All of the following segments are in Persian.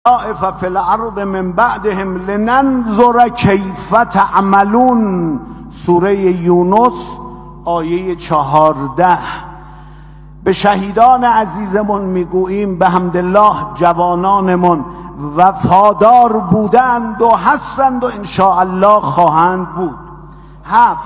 خلائف فی الارض من بعدهم لننظر کیف تعملون. سوره یونس آیه 14. به شهیدان عزیزمون میگوییم به حمدالله جوانانمون وفادار بودند و هستند و انشاءالله خواهند بود. 7.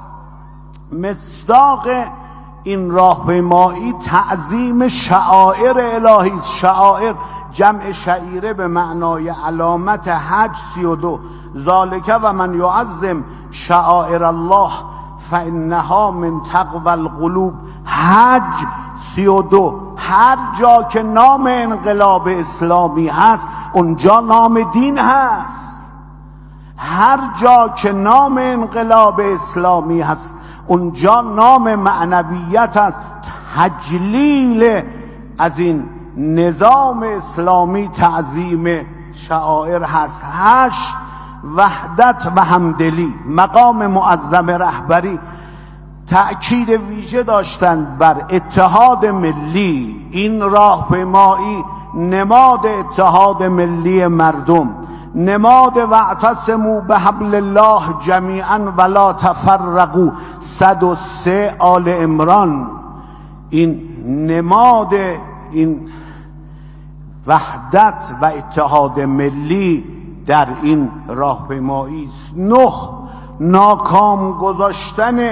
مصداق این راهپیمایی تعظیم شعائر الهی است. شعائر جمع شعیره به معنای علامت. حج 32. ذالک و من یعظم شعائر الله فانها من تقوی القلوب. حج 32. هر جا که نام انقلاب اسلامی هست اونجا نام دین هست. هر جا که نام انقلاب اسلامی هست اونجا نام معنویت است. تجلیل از این نظام اسلامی تعظیم شعائر هست. 8. وحدت و همدلی. مقام معظم رهبری تأکید ویژه داشتند بر اتحاد ملی. این راهپیمایی نماد اتحاد ملی مردم، نماد واعتصموا بحبل الله جمیعا ولا تفرقوا 103 آل عمران. این نماد این وحدت و اتحاد ملی در این راهپیمایی است. 9. ناکام گذاشتن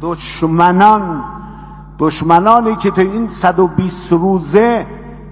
دشمنانی که تو این 120 روزه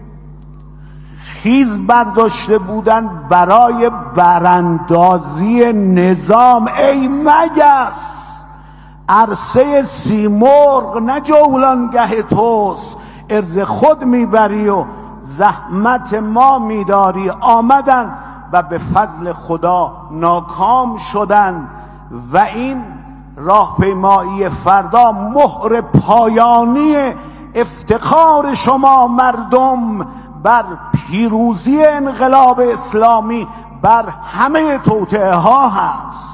خیز برداشته بودند برای براندازی نظام. ای مگس عرصه سیمرغ نه جولانگه توست، ارز خود میبری و زحمت ما میداری. آمدن و به فضل خدا ناکام شدند و این راهپیمایی فردا مهر پایانی افتخار شما مردم بر پیروزی انقلاب اسلامی بر همه توطئه ها هست.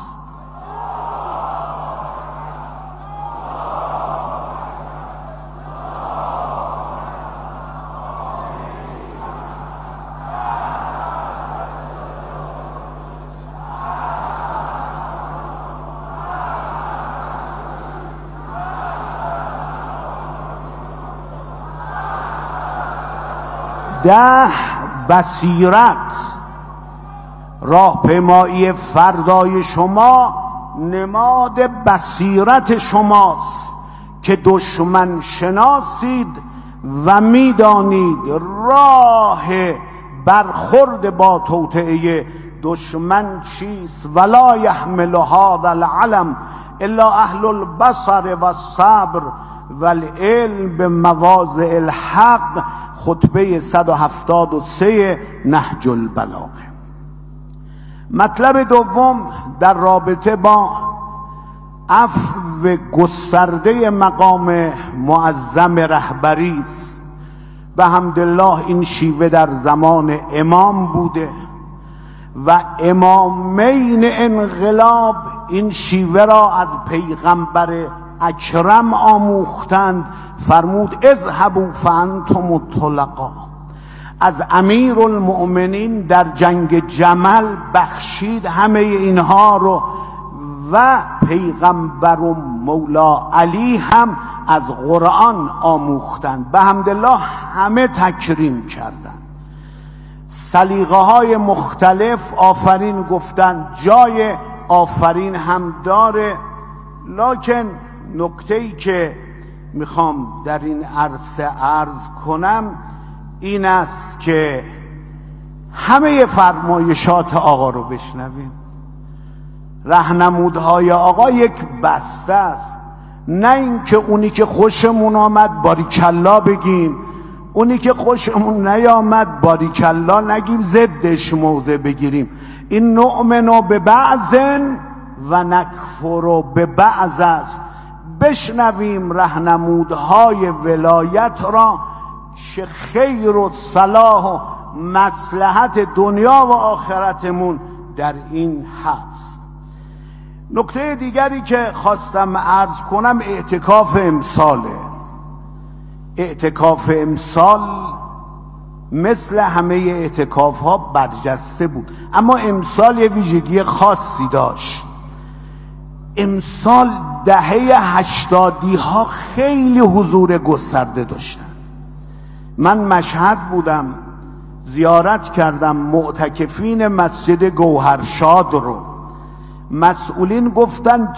بصیرت. راهپیمایی فردای شما نماد بصیرت شماست که دشمن شناسید و میدانید راه برخورد با توطئه دشمن چیست. ولا یحمل هذا العلم الا اهل البصر و الصبر والعلم بمواضع الحق. خطبه 173 نهج البلاغه. مطلب دوم در رابطه با عفو گسترده مقام معظم رهبری است. به حمدالله این شیوه در زمان امام بوده و امامین انقلاب این شیوه را از پیغمبر اکرم آموختند. فرمود اذهبوا فانتم الطلقاء. از امیرالمؤمنین در جنگ جمل بخشید همه اینها رو و پیغمبر و مولا علی هم از قرآن آموختند. به حمدالله همه تکریم کردند. سلیقه های مختلف آفرین گفتند، جای آفرین هم داره. لکن نکته‌ای که میخوام در این عرصه عرض کنم این است که همه فرمایشات آقا رو بشنویم. راهنمودهای آقا یک بسته است، نه اینکه اونی که خوشمون آمد باریکلا بگیم، اونی که خوشمون نیامد باریکلا نگیم، ضدش موضع بگیریم. این نؤمن به بعض و نکفر به بعض است. بشنویم راهنمودهای ولایت را که خیر و صلاح و مصلحت دنیا و آخرتمون در این هست. نکته دیگری که خواستم عرض کنم اعتکاف امساله. اعتکاف امسال مثل همه اعتکاف ها برجسته بود، اما امسال یه ویژگی خاصی داشت. امسال دهه 80 ها خیلی حضور گسترده داشتن. من مشهد بودم، زیارت کردم معتکفین مسجد گوهرشاد رو. مسئولین گفتن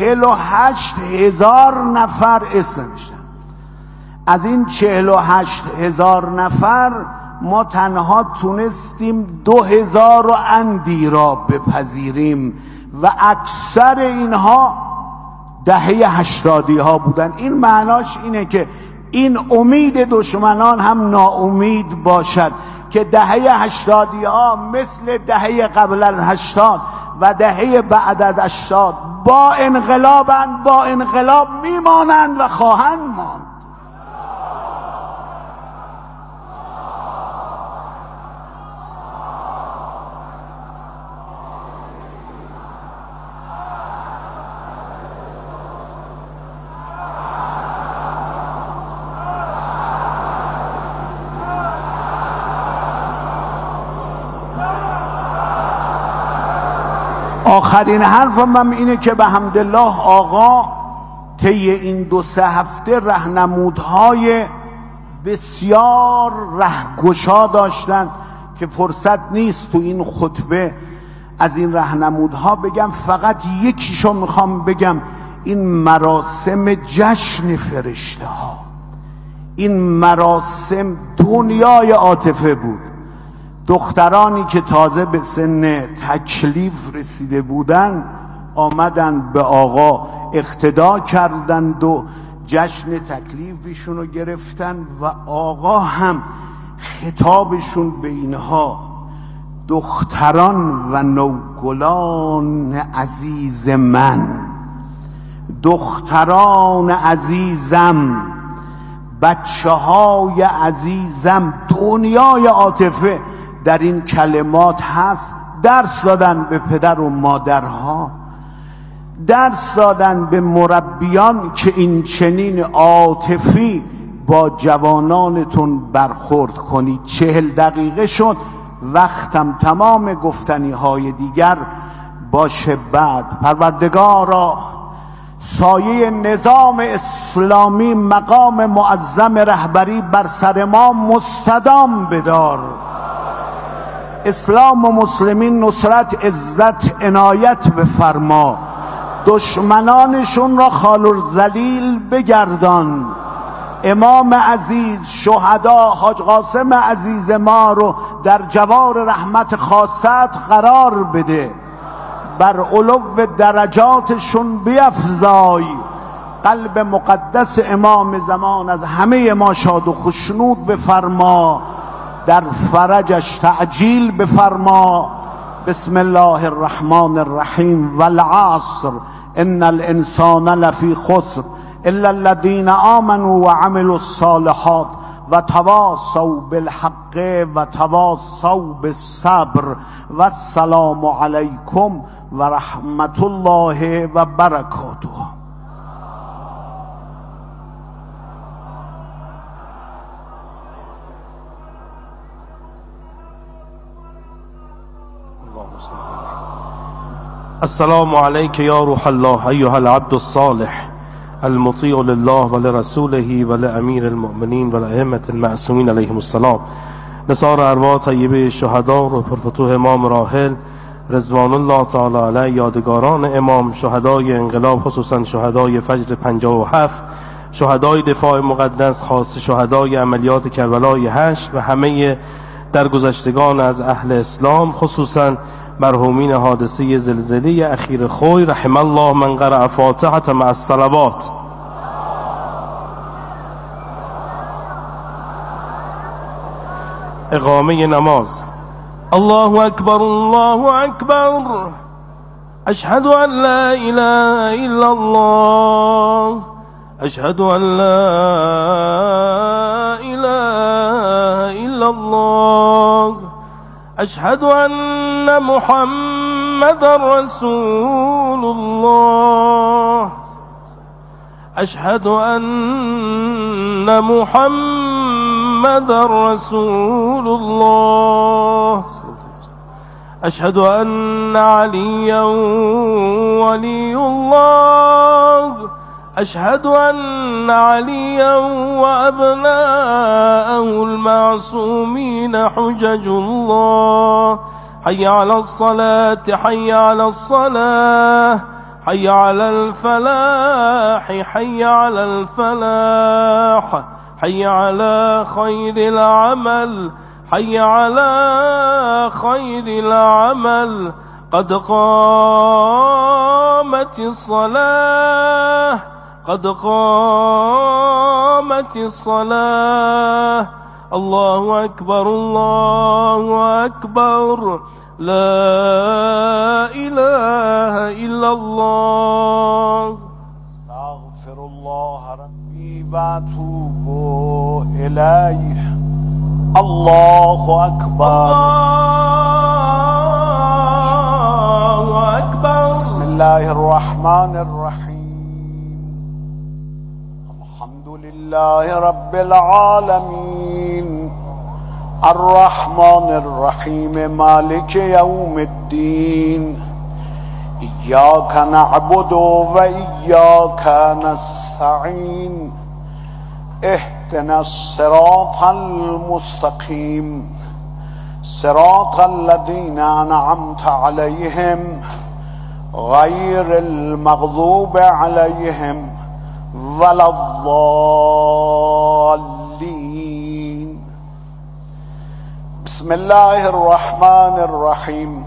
48,000 نفر اسم نوشتن. از این 48,000 نفر ما تنها تونستیم 2,000 و اندی را بپذیریم و اکثر اینها دهه 80 ها بودن. این معناش اینه که این امید دشمنان هم ناامید باشد که دهه 80 ها مثل دهه قبل از 80 و دهه بعد از 80 با انقلاب میمانند و خواهند ماند. آخرین حرفم هم اینه که به حمدالله آقا طی این 2-3 هفته راهنمودهای بسیار رهگشا داشتن که فرصت نیست تو این خطبه از این راهنمودها بگم. فقط یکیشو میخوام بگم، این مراسم جشن فرشته ها، این مراسم دنیای عاطفه بود. دخترانی که تازه به سن تکلیف رسیده بودند آمدند به آقا اقتدا کردند و جشن تکلیفشون رو گرفتن و آقا هم خطابشون به اینها، دختران و نوگلان عزیز من، دختران عزیزم، بچه های عزیزم، دنیای عاطفه در این کلمات هست. درس دادن به پدر و مادرها، درس دادن به مربیان که این چنین عاطفی با جوانانتون برخورد کنید. 40 دقیقه شد، وقتم تمام. گفتنی های دیگر باشه بعد. پروردگارا سایه نظام اسلامی مقام معظم رهبری بر سر ما مستدام بدار. اسلام و مسلمین نصرت، عزت، عنایت بفرما. دشمنانشون را خال الذلیل بگردان. امام عزیز، شهدا، حاج قاسم عزیز ما رو در جوار رحمت خاصت قرار بده. بر علو درجاتشون بیفزای. قلب مقدس امام زمان از همه ما شاد و خشنود بفرما. در فرجش تعجیل بفرما. بسم الله الرحمن الرحیم. والعصر ان الانسان لفی خسر الا الذين آمنوا وعملوا الصالحات وتواصوا بالحق وتواصوا بالصبر والسلام علیکم ورحمت الله وبرکاته. السلام عليك يا روح الله أيها العبد الصالح المطيع لله ولرسوله ولأمير المؤمنين والأئمة المعصومين عليهم السلام. نثار ارواح طیبه شهدا و پرفتوح امام راحل رضوان الله تعالی علیه، یادگاران امام، شهدای انقلاب، خصوصا شهدای فجر 57، شهدای دفاع مقدس، خاص شهدای عملیات کربلای 8 و همه درگذشتگان از اهل اسلام، خصوصا مرحومین حادثه زلزله اخیر خوی. رحم الله من قرأ فاتحة مع الصلوات. اقامه نماز. الله اکبر الله اکبر اشهد ان لا اله الا الله اشهد ان لا اله الا الله اشهد ان محمد رسول الله اشهد ان محمد محمد رسول الله. أشهد أن عليا ولي الله. أشهد أن عليا وأبناءه المعصومين حجج الله. حي على الصلاة حي على الصلاة حي على الفلاح حي على الفلاح حي على خير العمل حي على خير العمل. قد قامت الصلاة قد قامت الصلاة. الله أكبر الله أكبر لا إله إلا الله. استغفر الله ربي وأتوب إليه. الله أكبر الله أكبر. بسم الله الرحمن الرحيم. الحمد لله رب العالمين الرحمن الرحيم مالك يوم الدين. إياك نعبد وإياك نستعين. اهدنا الصراط المستقيم صراط الذين أنعمت عليهم غير المغضوب عليهم ولا الضالين. بسم الله الرحمن الرحيم.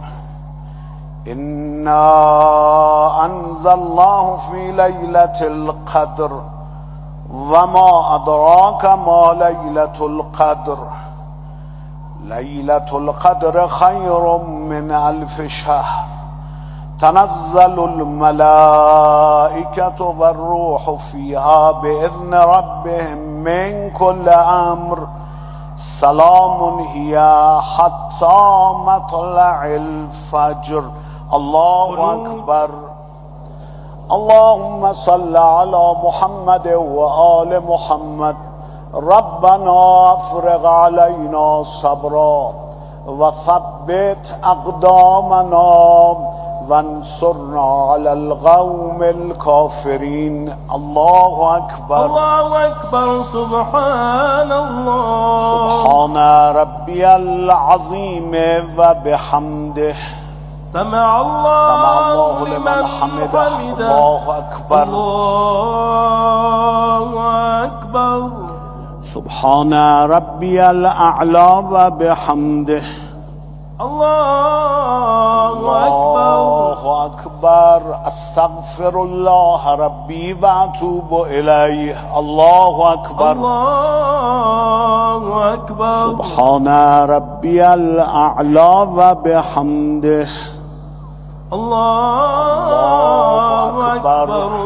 إنا أنزلناه في ليلة القدر وما أدراك ما ليلة القدر. ليلة القدر خير من 1000 شهر. تنزل الملائكة والروح فيها بإذن ربهم من كل أمر. سلام هي حتى مطلع الفجر. الله أكبر. اللهم صل على محمد وآل محمد. ربنا افرغ علينا صبرا وثبت أقدامنا وانصرنا على القوم الكافرين. الله أكبر الله أكبر. سبحان الله سبحان ربي العظيم وبحمده. سمع الله لمن حمده. الله أكبر الله أكبر. سبحان ربي الأعلى وبحمده. الله أكبر. أستغفر الله ربي وأتوب إليه. الله أكبر الله أكبر. سبحان ربي الأعلى وبحمده. الله أكبر.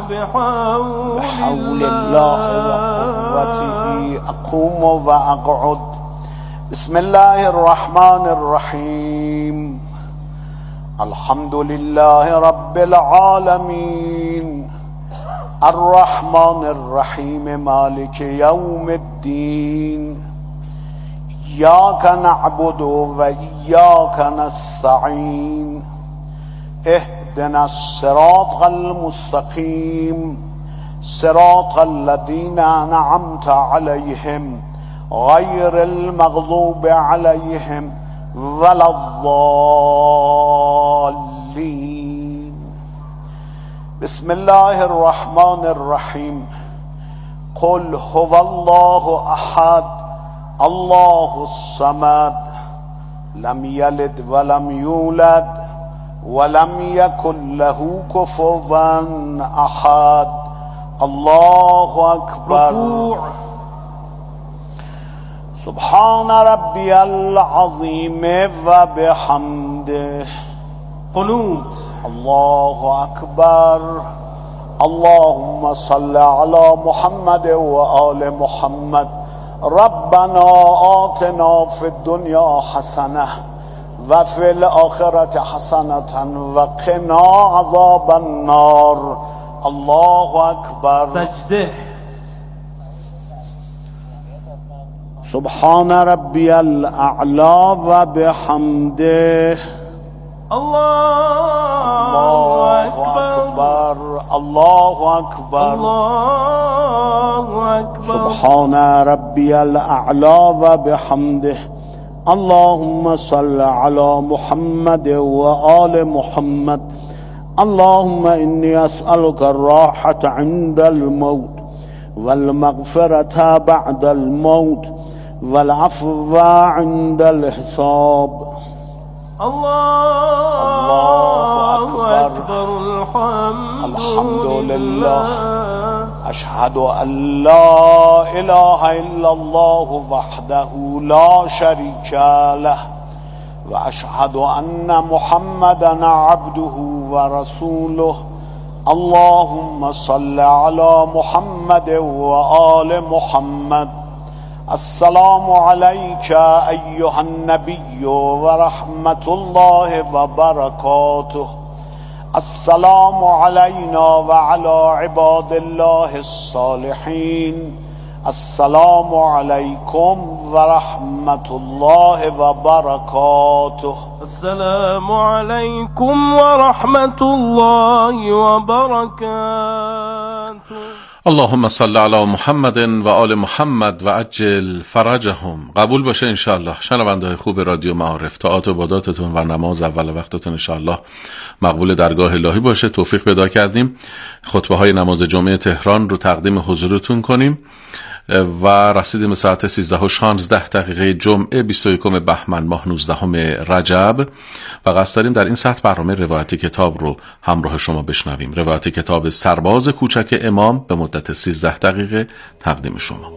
بحول الله وقوته أقوم وأقعد. بسم الله الرحمن الرحيم. الحمد لله رب العالمين الرحمن الرحيم مالك يوم الدين. إياك نعبد وإياك نستعين. اهدنا الصراط المستقيم صراط الذين أنعمت عليهم غير المغضوب عليهم ولا الضالين. بسم الله الرحمن الرحيم. قل هو الله أحد الله الصمد لم يلد ولم يولد ولم يكن له كفوا أحد. الله أكبر. سبحان ربي العظيم وبحمده. قنوت. الله أكبر. اللهم صل على محمد وآل محمد. ربنا آتنا في الدنيا حسنة وفي الآخرة حسنة وقنا عذاب النار. الله أكبر. سجده. سبحان ربی الاعلا و بحمده. الله اکبر الله اکبر الله اکبر. سبحان ربی الاعلا و بحمده. اللهم صل على محمد و آل محمد. اللهم إني أسألك الراحة عند الموت والمغفرة بعد الموت والعفو عند الحساب. الله أكبر. الحمد لله. أشهد أن لا إله إلا الله وحده لا شريك له وأشهد أن محمدا عبده ورسوله. اللهم صل على محمد وآل محمد. السلام عليك أيها النبي ورحمة الله وبركاته. السلام علينا وعلى عباد الله الصالحين. السلام عليكم ورحمة الله وبركاته. السلام عليكم ورحمة الله وبركاته. اللهم صل على محمد و آل محمد و عجل فرجهم. قبول باشه انشاءالله. شنونده خوب رادیو معارف، طاعات و عباداتتون و نماز اول وقتتون انشاءالله مقبول درگاه الهی باشه. توفیق پیدا کردیم خطبه های نماز جمعه تهران رو تقدیم حضورتون کنیم و رسیدیم ساعت 13:16 جمعه 21 بهمن ماه 19 رجب و قصد داریم در این ساعت برنامه روایت کتاب رو همراه شما بشنویم. روایت کتاب سرباز کوچک امام به مدت 13 دقیقه تقدیم شما.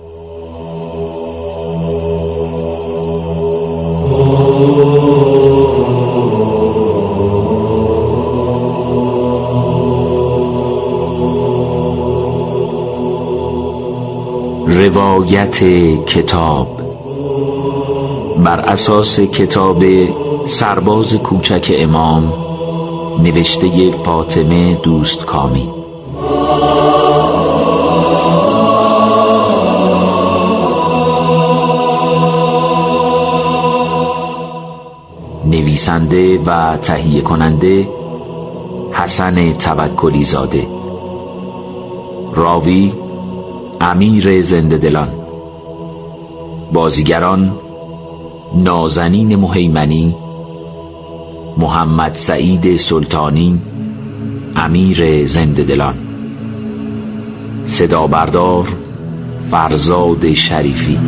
روایت کتاب بر اساس کتاب سرباز کوچک امام نوشته فاطمه دوستکامی. نویسنده و تهیه کننده حسن توکلی زاده. راوی امیر زنده دلان. بازیگران نازنین مهیمنی، محمد سعید سلطانی، امیر زنده دلان. صدا بردار فرزاد شریفی.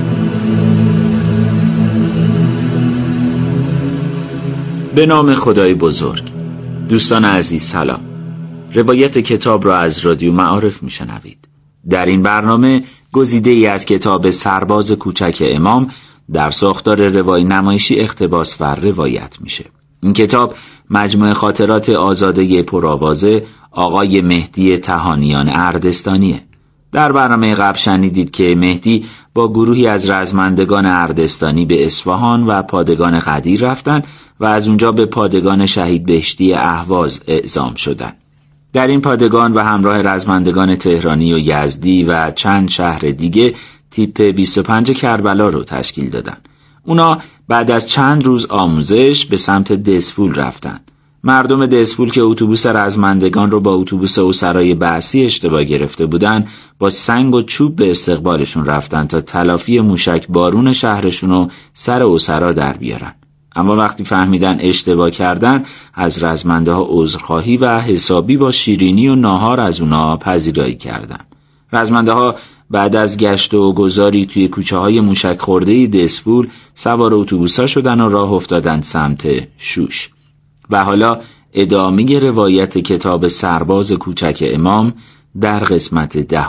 به نام خدای بزرگ. دوستان عزیز سلام. روایت کتاب را از رادیو معارف میشنوید. در این برنامه گزیده ای از کتاب سرباز کوچک امام در ساختار روایی نمایشی اقتباس و روایت میشه. این کتاب مجموعه خاطرات آزاده پرآوازه آقای مهدی تهانیان اردستانیه. در برنامه قبل شنیدید که مهدی با گروهی از رزمندگان اردستانی به اصفهان و پادگان قدیر رفتن و از اونجا به پادگان شهید بهشتی اهواز اعزام شدند. در این پادگان و همراه رزمندگان تهرانی و یزدی و چند شهر دیگه تیپ 25 کربلا رو تشکیل دادن. اونا بعد از چند روز آموزش به سمت دسفول رفتن. مردم دسفول که اتوبوس رزمندگان رو با اتوبوس اسرای بعثی اشتباه گرفته بودن با سنگ و چوب به استقبالشون رفتن تا تلافی موشک بارون شهرشون رو سر اسرا در بیارن. اما وقتی فهمیدن اشتباه کردن از رزمنده ها عذرخواهی و حسابی با شیرینی و ناهار از اونا پذیرایی کردن. رزمنده ها بعد از گشت و گذاری توی کوچه های موشک خورده دسفول سوار اتوبوسا شدن و راه افتادن سمت شوش. و حالا ادامه روایت کتاب سرباز کوچک امام در قسمت 10.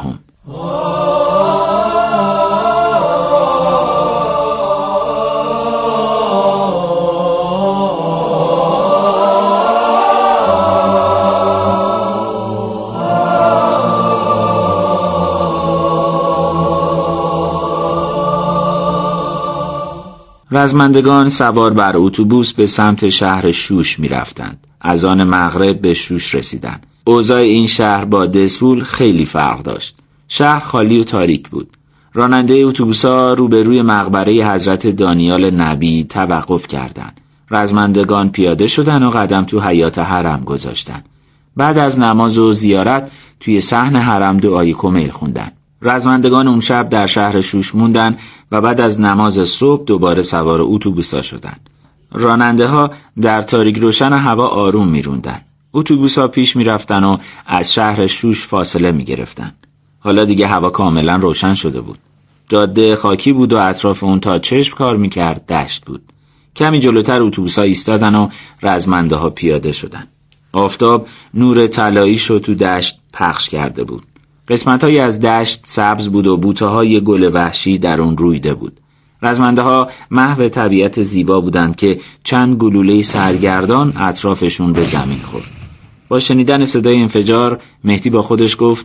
رزمندگان سوار بر اتوبوس به سمت شهر شوش می رفتند. از آن مغرب به شوش رسیدند. اوضاع این شهر با دسفول خیلی فرق داشت. شهر خالی و تاریک بود. راننده اتوبوس‌ها روبروی مقبره حضرت دانیال نبی توقف کردند. رزمندگان پیاده شدن و قدم تو حیاط حرم گذاشتن. بعد از نماز و زیارت توی صحن حرم دعای کمیل خوندن. رزمندگان اون شب در شهر شوش موندن و بعد از نماز صبح دوباره سوار اتوبوس‌ها شدن. راننده ها در تاریک روشن هوا آروم میروندن. اتوبوس‌ها پیش میرفتن و از شهر شوش فاصله میگرفتن. حالا دیگه هوا کاملا روشن شده بود. جاده خاکی بود و اطراف اون تا چشم کار میکرد دشت بود. کمی جلوتر اتوبوس‌ها ایستادن و رزمنده ها پیاده شدن. آفتاب نور طلاییش رو تو دشت پخش کرده بود. قسمت‌هایی از دشت سبز بود و بوته‌های گل وحشی در اون رویده بود. رزمنده ها محو طبیعت زیبا بودند که چند گلوله سرگردان اطرافشون به زمین خورد. با شنیدن صدای انفجار مهدی با خودش گفت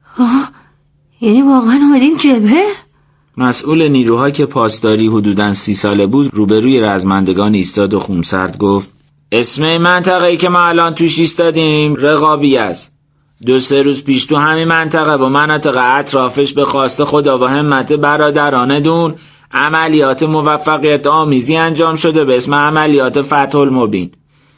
یعنی واقعا اومدیم جبهه؟ مسئول نیروها که پاسداری حدوداً 30 ساله بود روبروی رزمندگان ایستاد و خونسرد گفت اسم منطقه‌ای که ما الان توش ایستادیم رقابی است. 2-3 روز پیش تو همین منطقه با مناطق اطرافش به خواست خدا و همت برادران دون عملیات موفقیت آمیزی انجام شده به اسم عملیات فتح المبین.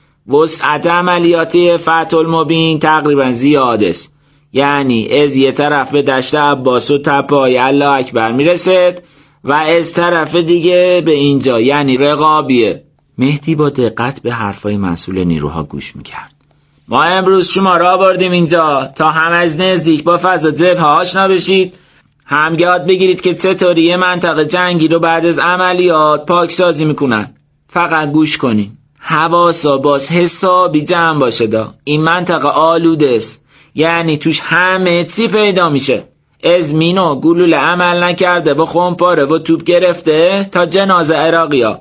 وسعت عملیاتی فتح المبین تقریبا زیاد است. یعنی از یه طرف به دشت عباس و تپه‌های الله اکبر میرسد و از طرف دیگه به اینجا یعنی رقابیه. مهدی با دقت به حرفای مسئول نیروها گوش میکرد. ما امروز شما را آوردیم اینجا تا هم از نزدیک با فضا جبهه آشنا بشید، هم یاد بگیرید که چطوری یه منطقه جنگی رو بعد از عملیات پاکسازی میکنن. فقط گوش کنین. حواسا باز حسابی جمع باشه دا. این منطقه آلوده است. یعنی توش همه چی پیدا میشه. از مینو گلوله عمل نکرده و خمپاره و توپ گرفته تا جنازه عراقیا.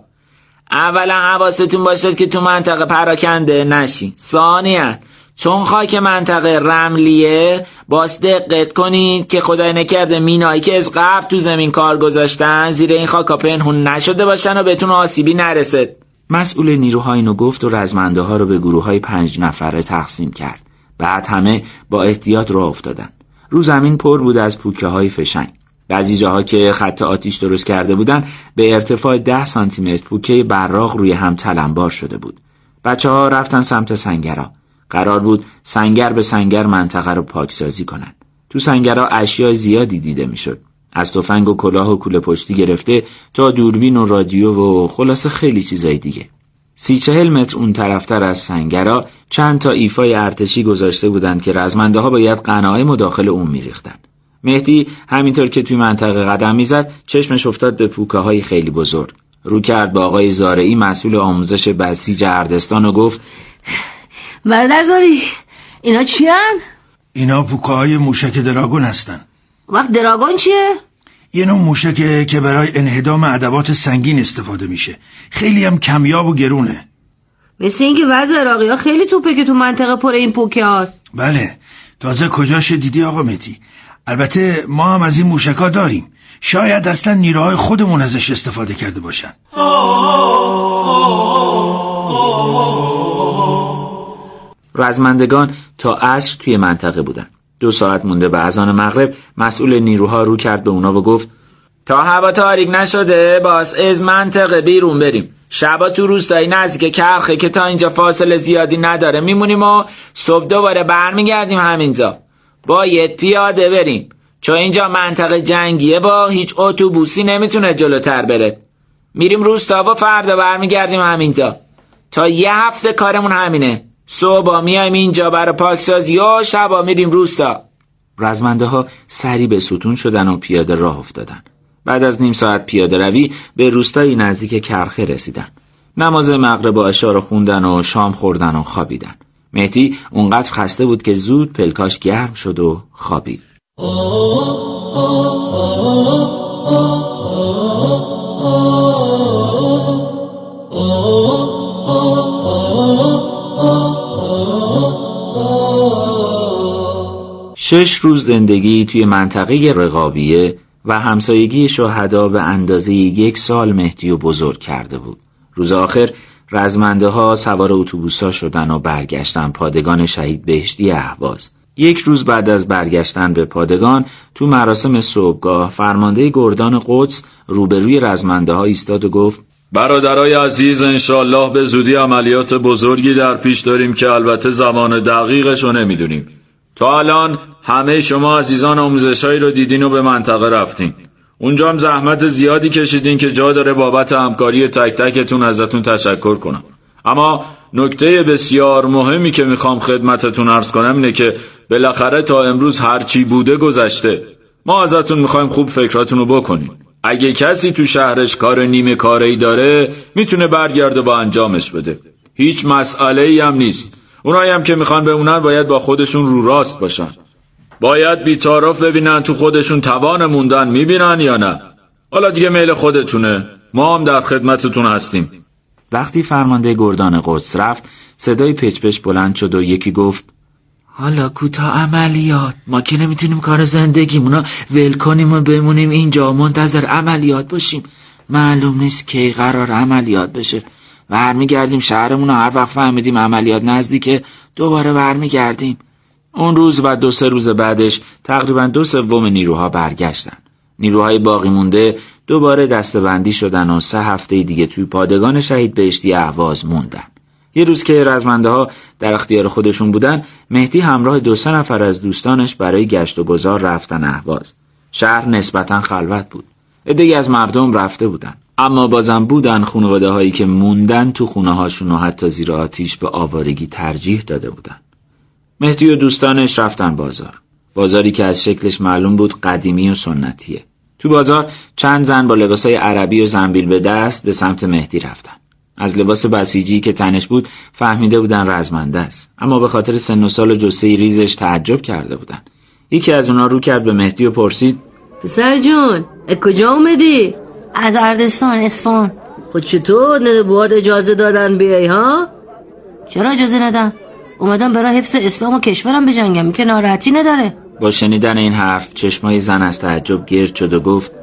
اولا حواستون باشه که تو منطقه پراکنده نشین. ثانیاً چون خاک منطقه رملیه باز دقت کنید که خدای نکرده مینایی که از قبل تو زمین کار گذاشتن زیر این خاکا پنهون نشده باشن و بهتون آسیبی نرسد. مسئول نیروها اینو گفت و رزمنده ها رو به گروه‌های 5 نفره تقسیم کرد. بعد همه با احتیاط راه افتادن. رو زمین پر بود از پوکه‌های فشنگ. بعضی جاها که خط آتیش درست کرده بودن به ارتفاع 10 سانتی متر پوکه براق روی هم تلمبار شده بود. بچه‌ها رفتن سمت سنگرها. قرار بود سنگر به سنگر منطقه رو پاکسازی کنن. تو سنگرها اشیاء زیادی دیده میشد. از تفنگ و کلاه و کوله پشتی گرفته تا دوربین و رادیو و خلاصه خیلی چیزای دیگه. 30-40 متر اون طرفتر از سنگرها چند تا ایفای ارتشی گذاشته بودند که رزمنده ها باید قناعه مداخل اون میریختن. مهدی همینطور که توی منطقه قدم میزد چشمش افتاد به پوکه های خیلی بزرگ. رو کرد با آقای زارعی مسئول آموزش بسیج اردستان و گفت برادر زاری اینا چی هن؟ اینا پوکه های موشک دراگون هستن. وقت دراگون چیه؟ یه نوع موشکه که برای انهدام ادوات سنگین استفاده میشه. خیلی هم کمیاب و گرونه. مثل اینکه وضع عراقی ها خیلی توپه که تو منطقه پر این پوکه هاست. بله تازه کجاش دیدی آقا مهدی؟ البته ما هم از این موشکا داریم. شاید اصلا نیروهای خودمون ازش استفاده کرده باشن. رزمندگان تا عصر توی منطقه بودن. 2 ساعت مونده به اذان مغرب مسئول نیروها رو کرد به اونا و گفت تا هوا تاریک نشده باز از منطقه بیرون بریم. شبا تو روستایی نزدیک کرخه که تا اینجا فاصله زیادی نداره میمونیم و صبح دوباره برمیگردیم همینجا. باید پیاده بریم چون اینجا منطقه جنگیه با هیچ اتوبوسی نمیتونه جلوتر بره. میریم روستا و فردا برمیگردیم همینجا. تا 1 هفته کارمون همینه. صبح میایم اینجا برای پاکسازی و شبا میریم روستا. رزمنده ها سری به ستون شدن و پیاده راه افتادن. بعد از نیم ساعت پیاده روی به روستایی نزدیک کرخه رسیدن. نماز مغرب و عشا رو خوندن و شام خوردن و خوابیدن. مهدی اونقدر خسته بود که زود پلکاش گرم شد و خوابید. شش روز زندگی توی منطقه رقابیه و همسایگی شهدا به اندازه 1 سال مهدی رو بزرگ کرده بود. روز آخر رزمنده ها سوار اتوبوس‌ها شدن و برگشتن پادگان شهید بهشتی اهواز. یک روز بعد از برگشتن به پادگان تو مراسم صبحگاه فرمانده گردان قدس روبروی رزمنده ها ایستاد و گفت: برادرای عزیز، انشالله به زودی عملیات بزرگی در پیش داریم که البته زمان دقیقش رو نمیدونیم. تا الان همه شما عزیزان آموزشایی رو دیدین و به منطقه رفتین. اونجا هم زحمت زیادی کشیدین که جا داره بابت همکاری تک تکتون ازتون تشکر کنم. اما نکته بسیار مهمی که میخوام خدمتتون عرض کنم اینه که بالاخره تا امروز هرچی بوده گذشته. ما ازتون میخوایم خوب فکراتون رو بکنین. اگه کسی تو شهرش کار نیمه کاری داره میتونه برگرده با انجامش بده. هیچ مسئله‌ای هم نیست. اونایی هم که میخوان بمونن باید با خودشون رو راست باشن. باید بی‌طرف ببینن تو خودشون توان موندن میبینن یا نه. حالا دیگه میل خودتونه. ما هم در خدمتتون هستیم. وقتی فرمانده گردان قدس رفت صدای پچ بلند شد و یکی گفت: حالا کوتاه عملیات، ما که نمیتونیم کار زندگیمونو ول کنیم و بمونیم اینجا منتظر عملیات باشیم. معلوم نیست کی قرار عملیات بشه. برمیگردیم شهرمونو، هر وقت فهمیدیم عملیات نزدیکه دوباره برمیگردیم. اون روز و 2-3 روز بعدش تقریبا 2/3 نیروها برگشتن. نیروهای باقی مونده دوباره دسته‌بندی شدن و 3 هفته دیگه توی پادگان شهید بهشتی اهواز موندن. یه روز که رزمنده ها در اختیار خودشون بودن، مهدی همراه 2-3 نفر از دوستانش برای گشت و گذار رفتن اهواز. شهر نسبتاً خلوت بود. عده‌ای از مردم رفته بودن، اما بازم بودن خانواده هایی که موندن تو خونه هاشون و حتی زیر آتیش به آوارگی ترجیح داده بودن. مهدی و دوستانش رفتن بازاری که از شکلش معلوم بود قدیمی و سنتیه. تو بازار چند زن با لباسای عربی و زنبیل به دست به سمت مهدی رفتن. از لباس بسیجی که تنش بود فهمیده بودن رزمنده است، اما به خاطر سن و سال و جثه ریزش تعجب کرده بودن. یکی از اونا رو کرد به مهدی و پرسید: پسر جون، کجا اومدی؟ از اردستان، اصفهان. خود چطور نبواد اجازه دادن بیای ها؟ چرا اجازه ندن؟ اومدم برای حفظ اسلام و کشورم بجنگم، که ناراحتی نداره. با شنیدن این حرف چشمای زن از تعجب گرد شد و گفت: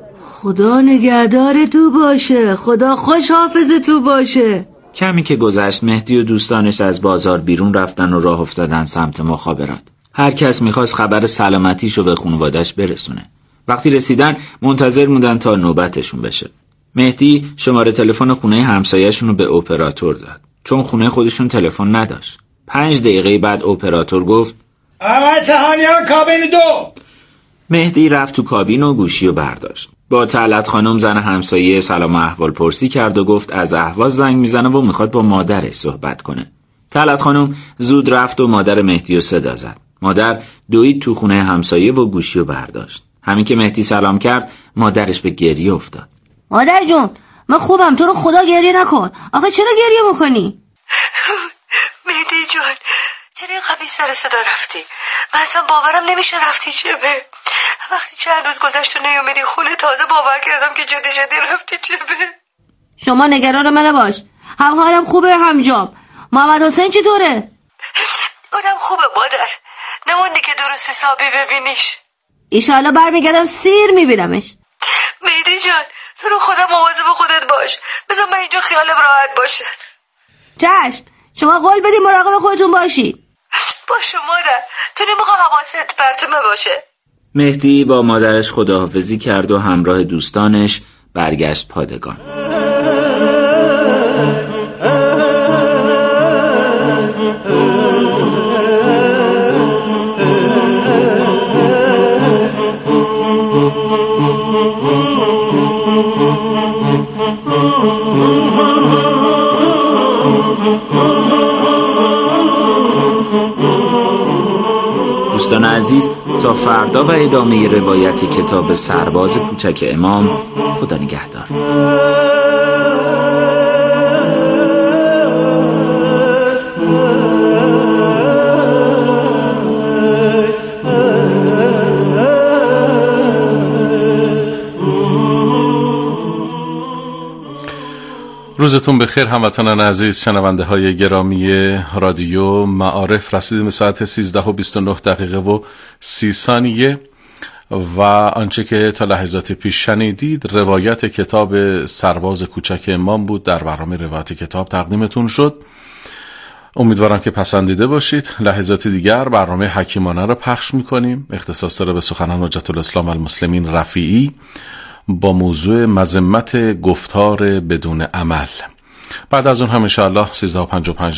خدا نگهدار تو باشه، خدا خوش حافظ تو باشه. کمی که گذشت مهدی و دوستانش از بازار بیرون رفتن و راه افتادن سمت مخابرات. هر کس میخواست خبر سلامتیشو به خانواده‌اش برسونه. وقتی رسیدن منتظر موندن تا نوبتشون بشه. مهدی شماره تلفن خونه همسایه‌شون رو به اپراتور داد، چون خونه خودشون تلفن نداشت. 5 دقیقه بعد اپراتور گفت: تهانیان کابین 2. مهدی رفت تو کابین و گوشی رو برداشت. با طلعت خانم زن همسایه سلام و احوال پرسی کرد و گفت از اهواز زنگ میزنه و میخواد با مادرش صحبت کنه. طلعت خانم زود رفت و مادر مهدی رو صدا زد. مادر دوید تو خونه همسایه و گوشی رو برداشت. همین که مهدی سلام کرد مادرش به گریه افتاد. مادر جون، من خوبم، تو رو خدا گریه نکن. آخه چرا گریه میکنی؟ مهدی جان، چرا اینقدر سر صدا رفتی؟ من اصلا باورم نمیشه رفتی چبه. وقتی چند روز گذشت و نیومدی خونه تازه باور کردم که جدی رفتی چبه. شما نگران من باش، هم حالم خوبه هم جام. محمد حسین چطوره؟ اونم خوبه مادر، نموندی که درست حسابی ببینیش. ایشالا برمیگردم سیر میبینمش. مهدی جان، تو رو خدا مواظب خودت باش، بذار من اینجا خیالم راحت باشه. چشم، شما قول بدید مراقب خودتون باشی. باشه مادر، تو نمیخوا حواست پرتمه باشه. مهدی با مادرش خداحافظی کرد و همراه دوستانش برگشت پادگان. دوستان عزیز، تا فردا و ادامه روایت کتاب سرباز کوچک امام. خدا نگهدار. روزتون بخیر هموطنان عزیز، شنونده های گرامی رادیو معارف. رسیدیم به ساعت 13:29 و 30 ثانیه و آنچه که تا لحظات پیش شنیدید روایت کتاب سرباز کوچک امام بود. در برنامه روایت کتاب تقدیمتون شد. امیدوارم که پسندیده باشید. لحظات دیگر برنامه حکیمانه رو پخش میکنیم، اختصاص داره به سخنان حجت الاسلام المسلمین رفیعی با موضوع مذمت گفتار بدون عمل. بعد از اون هم انشاءالله 13:55